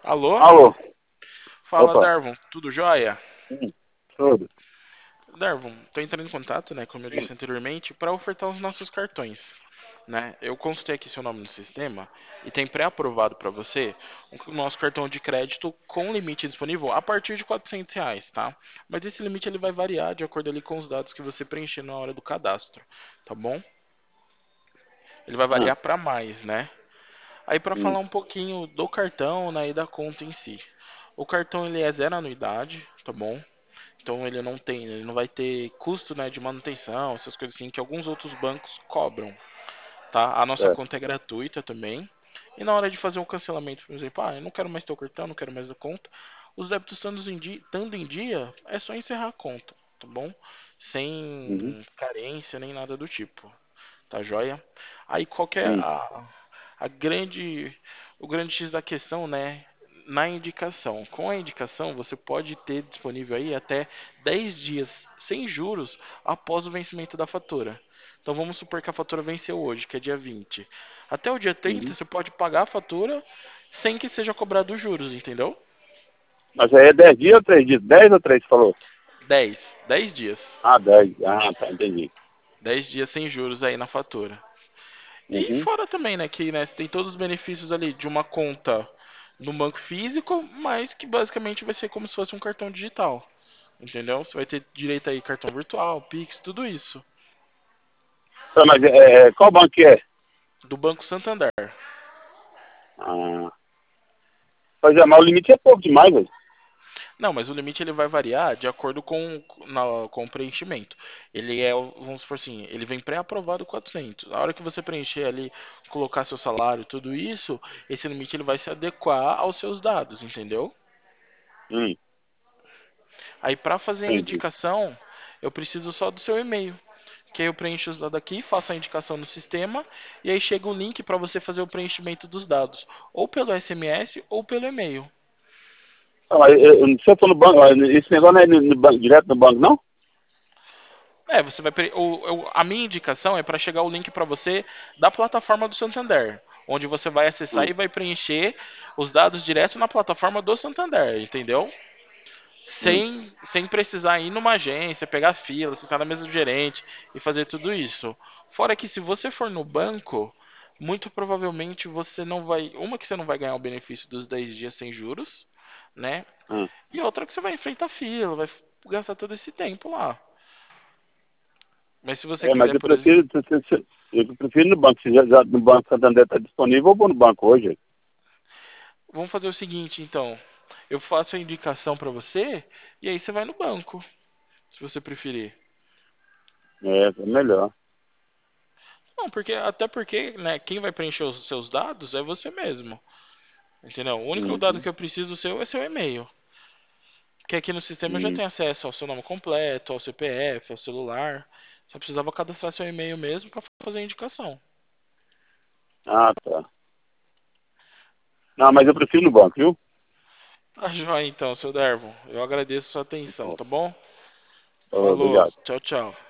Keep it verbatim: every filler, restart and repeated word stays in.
Alô? Alô? Fala, Opa. Darvon. Tudo jóia? Hum, tudo. Darvon, tô entrando em contato, né, como eu Sim. disse anteriormente, para ofertar os nossos cartões, né? Eu consultei aqui seu nome no sistema e tem pré-aprovado para você o nosso cartão de crédito com limite disponível a partir de quatrocentos reais, tá? Mas esse limite ele vai variar de acordo ali com os dados que você preencher na hora do cadastro, tá bom? Ele vai Ah, variar para mais, né? Aí para hum, falar um pouquinho do cartão, né, e da conta em si. O cartão ele é zero anuidade, tá bom? Então ele não tem, ele não vai ter custo, né, de manutenção, essas coisas assim que alguns outros bancos cobram, tá? A nossa é. conta é gratuita também. E na hora de fazer um cancelamento, por exemplo, ah, eu não quero mais ter o cartão, não quero mais a conta, os débitos estando em dia, estando em dia, é só encerrar a conta, tá bom? Uhum, Sem carência nem nada do tipo, tá joia? Aí qual que é sim. a, a grande, o grande X da questão, né? Na indicação. Com a indicação, você pode ter disponível aí até dez dias sem juros após o vencimento da fatura. Então vamos supor que a fatura venceu hoje, que é dia vinte. Até o dia trinta Uhum. você pode pagar a fatura sem que seja cobrado os juros, entendeu? Mas aí é dez dias ou três dias? Dez ou três, falou? Dez, dez dias. Ah, dez. Ah, tá, entendi. Dez dias sem juros aí na fatura. E Uhum. fora também, né, que né, você tem todos os benefícios ali de uma conta no banco físico, mas que basicamente vai ser como se fosse um cartão digital. Entendeu? Você vai ter direito aí cartão virtual, Pix, tudo isso. Tá, mas é, é, qual banco que é? Do Banco Santander. Ah, pois é, mas o limite é pouco demais, velho. Não, mas o limite ele vai variar de acordo com, na- com o preenchimento. Ele é, vamos supor assim, ele vem pré-aprovado quatrocentos. A hora que você preencher ali, colocar seu salário, tudo isso, esse limite ele vai se adequar aos seus dados, entendeu? Hum, Aí para fazer a entendi. indicação, eu preciso só do seu e-mail. Que aí eu preencho os dados aqui, faço a indicação no sistema e aí chega o link para você fazer o preenchimento dos dados, ou pelo S M S ou pelo e-mail. Ah, mas eu, eu- se eu for no banco, ah, esse negócio não é no, no banco, direto no banco, não? É, você vai pre- o- o- a minha indicação é para chegar o link para você da plataforma do Santander, onde você vai acessar Hum, e vai preencher os dados direto na plataforma do Santander, entendeu? hum. Sem, sem precisar ir numa agência, pegar fila, sentar na mesa do gerente e fazer tudo isso. Fora que se você for no banco, muito provavelmente você não vai. Uma que você não vai ganhar o benefício dos dez dias sem juros, né? Ah. E outra que você vai enfrentar fila, vai gastar todo esse tempo lá. Mas se você É, mas quiser, eu por exemplo. prefiro, se- se- se- eu prefiro no banco, se já, já no Banco Santander está disponível, eu vou no banco hoje. Vamos fazer o seguinte, então. Eu faço a indicação para você e aí você vai no banco, se você preferir. É, é melhor. Não, porque até porque, né, quem vai preencher os seus dados é você mesmo. Entendeu? O único dado Uhum. que eu preciso seu é seu e-mail. Que aqui no sistema eu já Hum. tenho acesso ao seu nome completo, ao C P F, ao celular. Só precisava cadastrar seu e-mail mesmo para fazer a indicação. Ah, tá. Não, mas eu prefiro no banco, viu? Tá joia então, seu Dervo. Eu agradeço a sua atenção, Então, tá bom? ô, Falou, obrigado. tchau, tchau.